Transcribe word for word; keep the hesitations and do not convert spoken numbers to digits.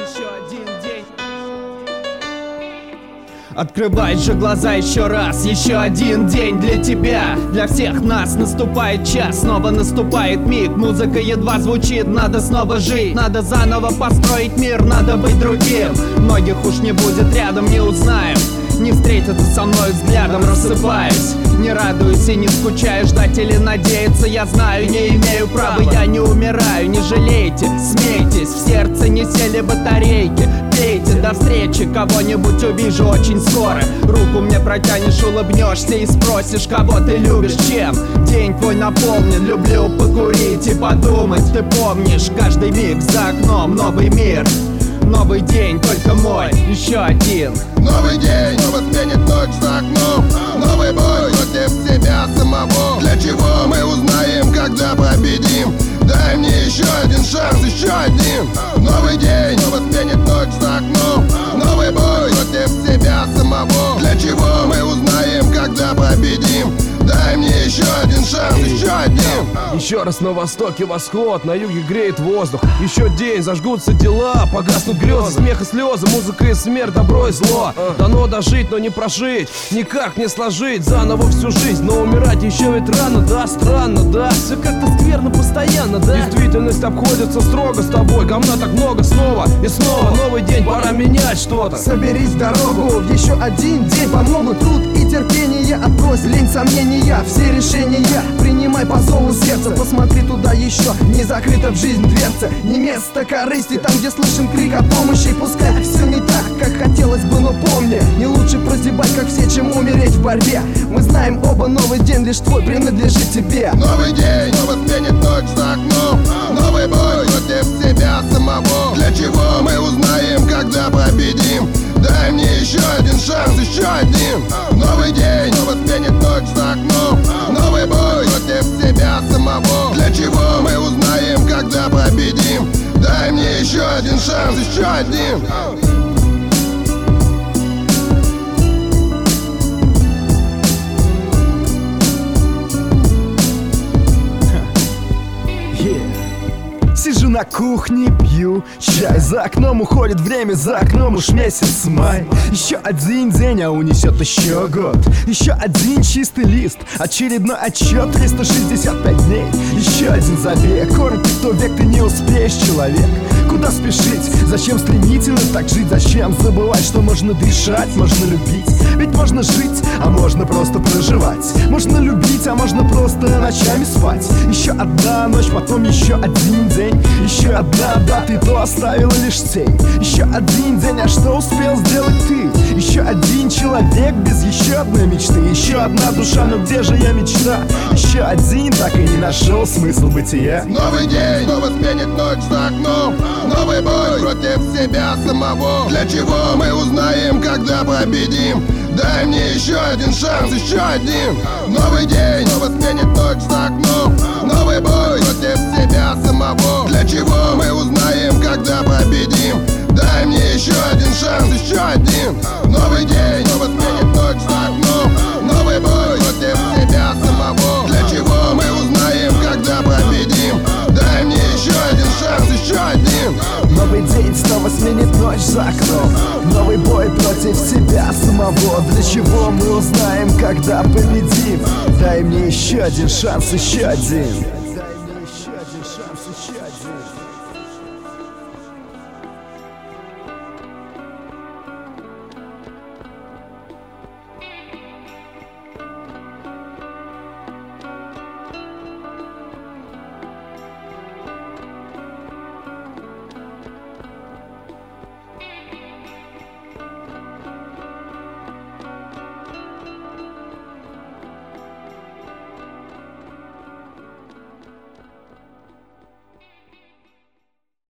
еще один день. Открывай же глаза еще раз, еще один день для тебя. Для всех нас наступает час, снова наступает миг. Музыка едва звучит, надо снова жить. Надо заново построить мир, надо быть другим. Многих уж не будет рядом, не узнаем. Не встретятся со мной взглядом, рассыпаюсь. Не радуюсь и не скучаю, ждать или надеяться я знаю, не имею права. Я не умираю, не жалейте, смейтесь. В сердце не сели батарейки. Пейте, до встречи, кого-нибудь увижу очень скоро. Руку мне протянешь, улыбнешься и спросишь, кого ты любишь, чем день твой наполнен. Люблю покурить и подумать, ты помнишь каждый миг за окном, новый мир. Новый день, только мой, еще один. Новый день, снова сменит ночь за окном. Новый бой против себя самого. Для чего мы узнаем, когда победим? Дай мне еще один шанс, еще один. Новый день, снова сменит ночь за окном. Новый бой против себя самого. Для чего мы узнаем, когда победим? Дай мне еще один шанс, еще один. Еще раз на востоке восход, на юге греет воздух. Еще день, зажгутся дела, погаснут грезы, смех и слезы, музыка и смерть, добро и зло. Дано дожить, но не прожить, никак не сложить заново всю жизнь. Но умирать еще ведь рано, да, странно, да. Все как-то скверно постоянно, да. Действительность обходится строго с тобой, говна так много снова и снова. Новый день, пора менять что-то. Соберись в дорогу, еще один день помогут. Труд и терпение, отбрось лень, сомнения. Все решения принимай по зову сердца. Посмотри туда еще, не закрыта в жизнь дверца. Не место корысти, там где слышен крик о помощи. Пускай все не так, как хотелось бы, но помни, не лучше прозябать, как все, чем умереть в борьбе. Мы знаем оба, новый день лишь твой принадлежит тебе. Новый день, снова сменит ночь за окном. Новый бой против себя самого. Для чего мы узнаем, когда победим? Дай мне еще один шанс, еще один. Новый день, снова сменит ночь за окном. Новый бой против себя самого. Для чего мы узнаем, когда победим? Дай мне еще один шанс, еще один. Сижу на кухне, пью чай. За окном уходит время, за окном уж месяц май. Еще один день, а унесет еще год. Еще один чистый лист, очередной отчет. Триста шестьдесят пять дней, еще один забег. Коротко, кто век, ты не успеешь, человек. Куда спешить? Зачем стремительно так жить? Зачем забывать, что можно дышать, можно любить? Ведь можно жить, а можно просто проживать. Можно любить, а можно просто ночами спать. Еще одна ночь, потом еще один день. Еще одна дата, и то оставила лишь тень. Еще один день, а что успел сделать ты? Еще один человек без еще одной мечты. Еще одна душа, но где же я мечта? Еще один, так и не нашел смысл бытия. Новый день, снова сменит ночь за окном. Новый бой против себя самого. Для чего мы узнаем, когда победим? Дай мне еще один шанс, еще один. Новый день, снова сменит ночь за окном. Новый бой против себя самого. Для чего мы узнаем, когда победим? Дай мне еще один шанс, еще один. Новый день, снова сменит ночь за окном. Новый бой против себя самого. Для чего мы узнаем, когда победим? Дай мне еще один шанс, еще один. Новый день снова сменит ночь за окном. Новый бой против себя самого. Для чего мы узнаем, когда победим? Дай мне еще один шанс, еще один.